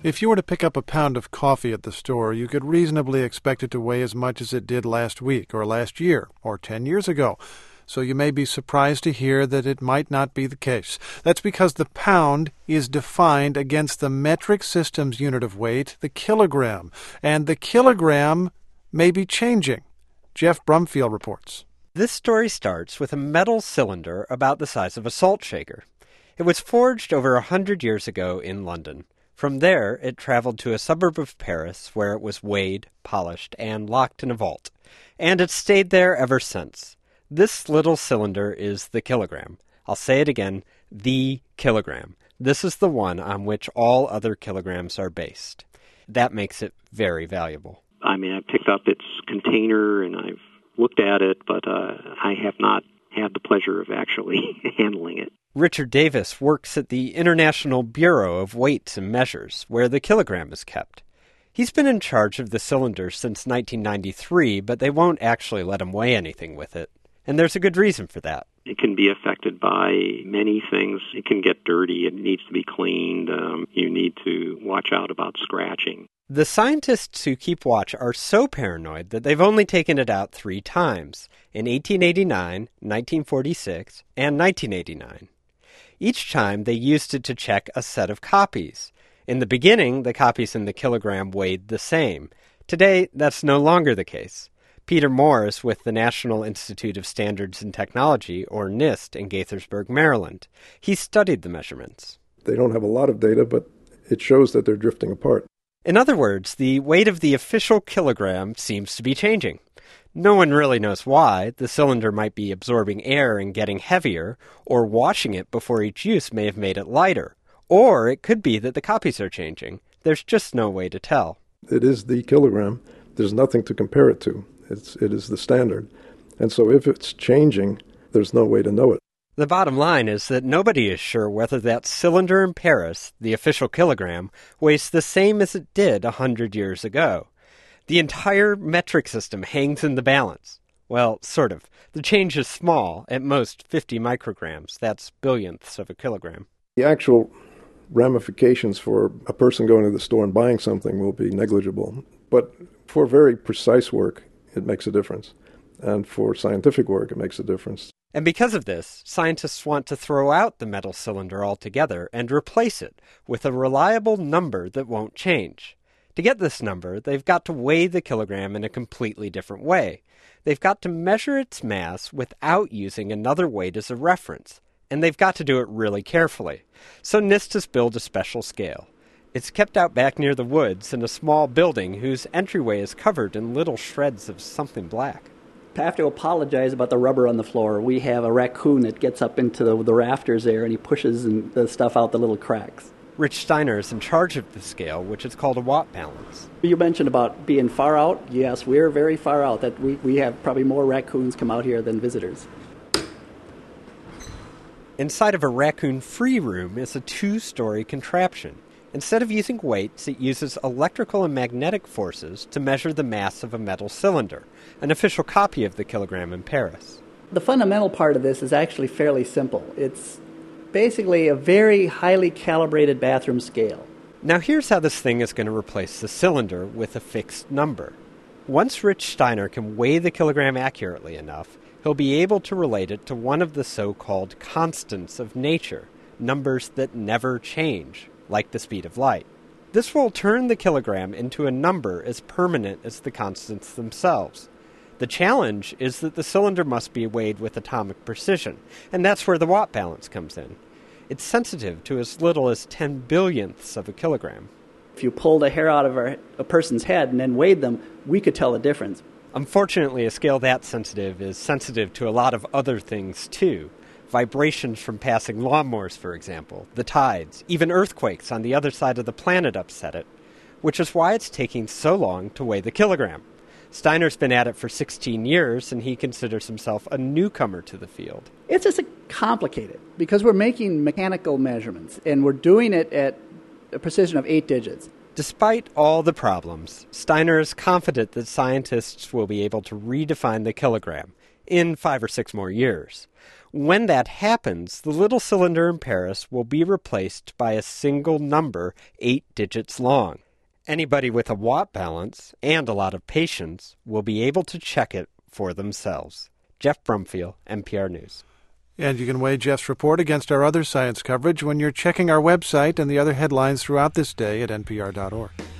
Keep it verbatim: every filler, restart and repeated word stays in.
If you were to pick up a pound of coffee at the store, you could reasonably expect it to weigh as much as it did last week or last year or ten years ago. So you may be surprised to hear that it might not be the case. That's because the pound is defined against the metric system's unit of weight, the kilogram, and the kilogram may be changing. Jeff Brumfield reports. This story starts with a metal cylinder about the size of a salt shaker. It was forged over a hundred years ago in London. From there, it traveled to a suburb of Paris where it was weighed, polished, and locked in a vault. And it's stayed there ever since. This little cylinder is the kilogram. I'll say it again, the kilogram. This is the one on which all other kilograms are based. That makes it very valuable. I mean, I picked up its container and I've looked at it, but uh, I have not had the pleasure of actually handling it. Richard Davis works at the International Bureau of Weights and Measures, where the kilogram is kept. He's been in charge of the cylinder since nineteen ninety-three, but they won't actually let him weigh anything with it. And there's a good reason for that. It can be affected by many things. It can get dirty. It needs to be cleaned. Um, you need to watch out about scratching. The scientists who keep watch are so paranoid that they've only taken it out three times, in eighteen eighty-nine, nineteen forty-six, and nineteen eighty-nine. Each time they used it to check a set of copies. In the beginning, the copies in the kilogram weighed the same. Today, that's no longer the case. Peter Morris with the National Institute of Standards and Technology, or NIST, in Gaithersburg, Maryland. He studied the measurements. They don't have a lot of data, but it shows that they're drifting apart. In other words, the weight of the official kilogram seems to be changing. No one really knows why. The cylinder might be absorbing air and getting heavier, or washing it before each use may have made it lighter. Or it could be that the copies are changing. There's just no way to tell. It is the kilogram. There's nothing to compare it to. It's, it is the standard. And so if it's changing, there's no way to know it. The bottom line is that nobody is sure whether that cylinder in Paris, the official kilogram, weighs the same as it did a hundred years ago. The entire metric system hangs in the balance. Well, sort of. The change is small, at most fifty micrograms. That's billionths of a kilogram. The actual ramifications for a person going to the store and buying something will be negligible. But for very precise work, it makes a difference. And for scientific work, it makes a difference. And because of this, scientists want to throw out the metal cylinder altogether and replace it with a reliable number that won't change. To get this number, they've got to weigh the kilogram in a completely different way. They've got to measure its mass without using another weight as a reference. And they've got to do it really carefully. So NIST has built a special scale. It's kept out back near the woods in a small building whose entryway is covered in little shreds of something black. I have to apologize about the rubber on the floor. We have a raccoon that gets up into the, the rafters there, and he pushes the stuff out the little cracks. Rich Steiner is in charge of the scale, which is called a watt balance. You mentioned about being far out. Yes, we're very far out. That we, we have probably more raccoons come out here than visitors. Inside of a raccoon-free room is a two-story contraption. Instead of using weights, it uses electrical and magnetic forces to measure the mass of a metal cylinder, an official copy of the kilogram in Paris. The fundamental part of this is actually fairly simple. It's basically a very highly calibrated bathroom scale. Now here's how this thing is going to replace the cylinder with a fixed number. Once Rich Steiner can weigh the kilogram accurately enough, he'll be able to relate it to one of the so-called constants of nature, numbers that never change, like the speed of light. This will turn the kilogram into a number as permanent as the constants themselves. The challenge is that the cylinder must be weighed with atomic precision, and that's where the watt balance comes in. It's sensitive to as little as ten billionths of a kilogram. If you pulled a hair out of a, a person's head and then weighed them, we could tell the difference. Unfortunately, a scale that sensitive is sensitive to a lot of other things, too. Vibrations from passing lawnmowers, for example, the tides, even earthquakes on the other side of the planet upset it, which is why it's taking so long to weigh the kilogram. Steiner's been at it for sixteen years, and he considers himself a newcomer to the field. It's just complicated because we're making mechanical measurements, and we're doing it at a precision of eight digits. Despite all the problems, Steiner is confident that scientists will be able to redefine the kilogram in five or six more years. When that happens, the little cylinder in Paris will be replaced by a single number eight digits long. Anybody with a watt balance and a lot of patience will be able to check it for themselves. Jeff Brumfield, N P R News. And you can weigh Jeff's report against our other science coverage when you're checking our website and the other headlines throughout this day at N P R dot org.